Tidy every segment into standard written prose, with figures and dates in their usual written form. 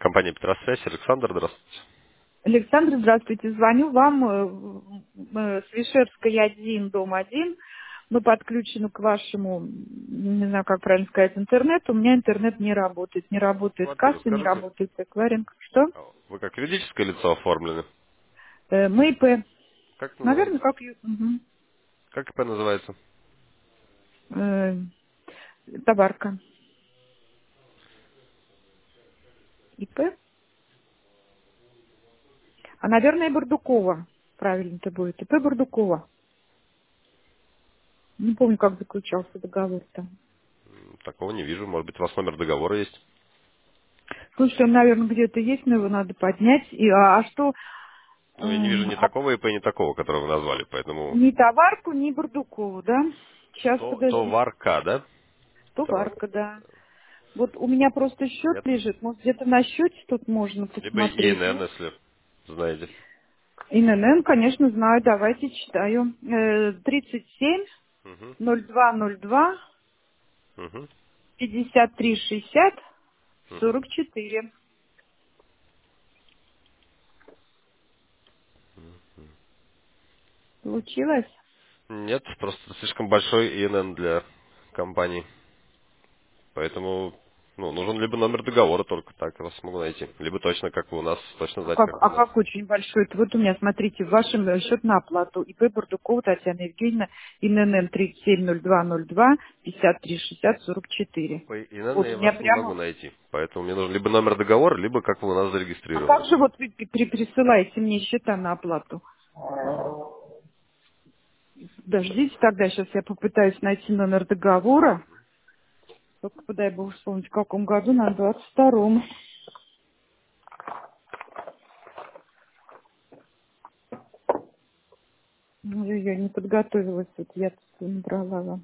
Компания Петросвязь, Александр, здравствуйте. Александр, здравствуйте. Звоню вам с Вишерской 1, дом 1. Мы подключены к вашему, не знаю, как правильно сказать, интернету. У меня интернет не работает. Не Ну, работает откуда, касса, не скажите? работает эквайринг. Что? Вы как юридическое лицо оформлены? Мы ИП. Как это Наверное, называется? как Как ИП называется? э, товарка. ИП. А, наверное, Бардукова. Правильно это будет. ИП Бардукова. Не помню, как заключался договор там. Такого не вижу. Может быть, у вас номер договора есть? Слушай, он, наверное, где-то есть, но его надо поднять. А что? Ну, я не вижу ни А такого ИП, ни такого, которого вы назвали, поэтому ни товарку, ни Бардукову, да? Сейчас, то подожди. варка, да? Товар. Товарка, да. Вот у меня просто счет Нет? лежит. Может, где-то на счете тут можно Либо посмотреть, ИНН, нет? если знаете. ИНН, конечно, знаю. Давайте читаю. 37 Угу. 0202 Угу. 53 60 Угу. 44. Получилось? Нет, просто слишком большой ИНН для компании. Поэтому нужен либо номер договора, только так я вас смогу найти. Либо точно, как вы у нас, точно знать, как вы А у нас. как очень большой? Это вот у меня, смотрите, в вашем счет на оплату. ИП Бардукова Татьяна Евгеньевна, ИНН 370202 53 60 44. По ИНН Вот у я меня вас не могу прямо... найти. Поэтому мне нужен либо номер договора, либо как вы у нас А зарегистрированы. как же вот вы присылаете мне счета на оплату? Подождите тогда, сейчас я попытаюсь найти номер договора. Только подай бог вспомнить, в каком году, на 22-м. Ну, я не подготовилась, вот я тут набрала вам.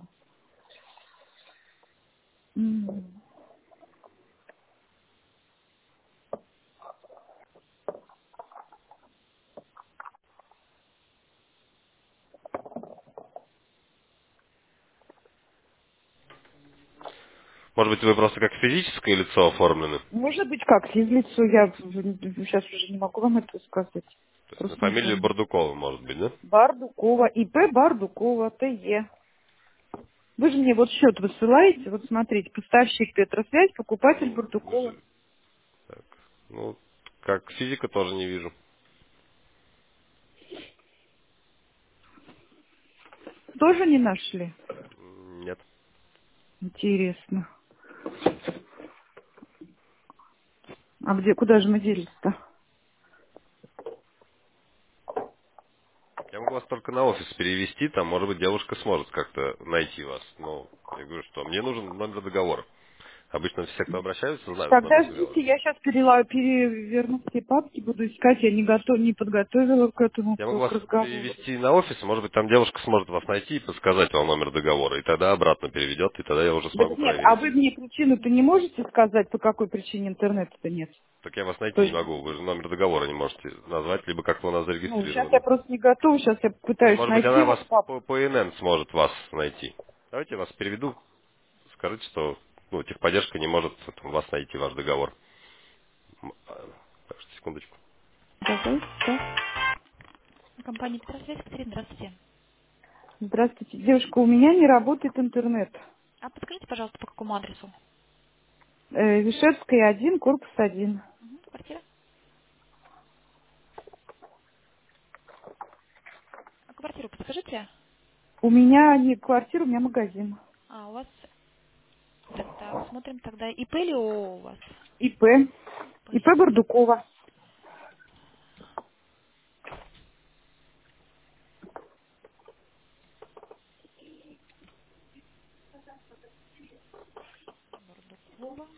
М. Может быть, вы просто как физическое лицо оформлены? Может быть, как, физлицо, я сейчас уже не могу вам это сказать. То есть на Просто не фамилию помню. Бардукова, может быть, да? Бардукова, ИП Бардукова, ТЕ. Вы же мне вот счет высылаете, вот смотрите, поставщик Петросвязь, покупатель Ну, вы Бардукова. же... Так, ну, как физика тоже не вижу. Тоже не нашли? Нет. Интересно. А где, куда же мы делись-то? Я могу вас только на офис перевести, там, может быть, девушка сможет как-то найти вас. Но я говорю, что мне нужен номер договора. Обычно все, кто обращаются, знают Тогда номер договора. ждите, я сейчас переверну все папки, буду искать, я не подготовила к этому, Я могу к вас разговору. перевести на офис, может быть, там девушка сможет вас найти и подсказать вам номер договора, и тогда обратно переведет, и тогда я уже Так смогу нет, а проверить. вы мне причину-то не можете сказать, по какой причине интернета-то нет? Так я вас найти То не есть, могу, вы же номер договора не можете назвать, либо как вы у нас ну, сейчас я зарегистрированы. просто не готова, сейчас я Ну, пытаюсь может быть, она найти вас вот папку. по ИНН сможет вас найти. Давайте я вас переведу, скажите, что техподдержка не может вас найти, ваш договор. Так что, секундочку. Давай, да. Компания Петросвязь, Катерина, здравствуйте. Здравствуйте, девушка, у меня не работает интернет. А подскажите, пожалуйста, по какому адресу? Вишерская 1, корпус 1. Квартира? А квартиру подскажите? У меня не квартира, у меня магазин. А, у вас... Так, смотрим тогда. ИП или ООО у вас? ИП. ИП. ИП Бардукова. Бардукова.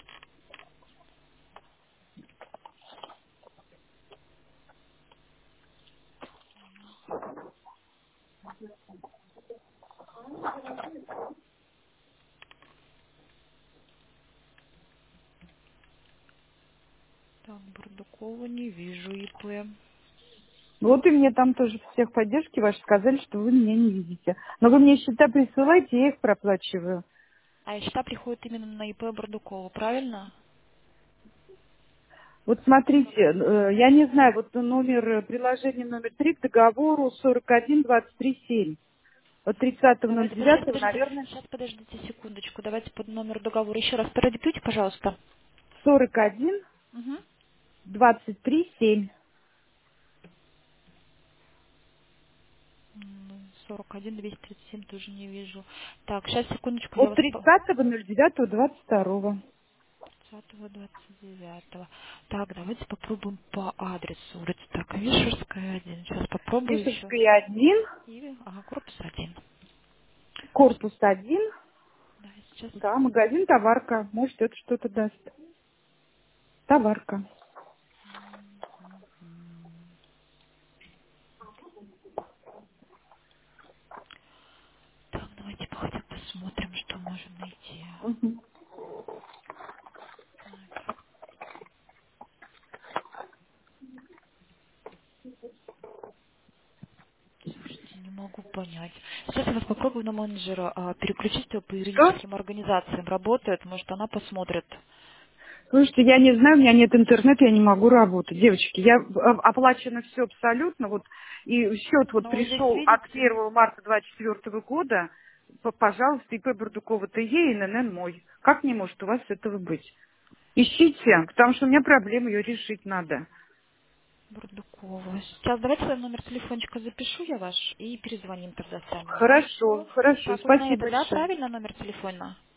Так, Бардукова не вижу ИП. Вот и мне там тоже всех поддержки ваши сказали, что вы меня не видите. Но вы мне счета присылаете, я их проплачиваю. А счета приходят именно на ИП Бардукова, правильно? Вот смотрите, я не знаю, вот приложение номер 3 к договору 41-23-7. От Давайте, сейчас 30.09, подождите, наверное, сейчас подождите секундочку. Давайте под номер договора еще раз продиктуйте, пожалуйста. 41 Угу. 23 7. 41-237 тоже не вижу. Так, сейчас секундочку, я От вас по... 30.09.22. 30-29. Так, давайте попробуем по адресу. Улица так, Вишерская, 1. Сейчас попробую еще. Вишерская 1, И, ага, корпус 1. корпус 1, Да, сейчас. да, магазин товарка. Может, это что-то даст. Товарка. Так, давайте хотя бы посмотрим, что можем найти. Мгм. Так. Слушайте, не могу понять. Сейчас я вас попробую на менеджера переключить, кто по Что? юридическим организациям работает. Может, она посмотрит. Слушайте, я не знаю, у меня нет интернета, я не могу работать. Девочки, я оплачено все абсолютно, вот, и счет вот Но здесь, пришел от видите, 1 марта 2024 года, пожалуйста, ИП Бардукова ТЕ и ННН мой. Как не может у вас этого быть? Ищите, потому что у меня проблема, ее решить надо. Бурдукова. Сейчас давайте свой номер телефончика запишу я ваш и перезвоним тогда с вами. Хорошо, Хорошо. хорошо, Так, вот на спасибо это, да, большое. правильно номер телефона?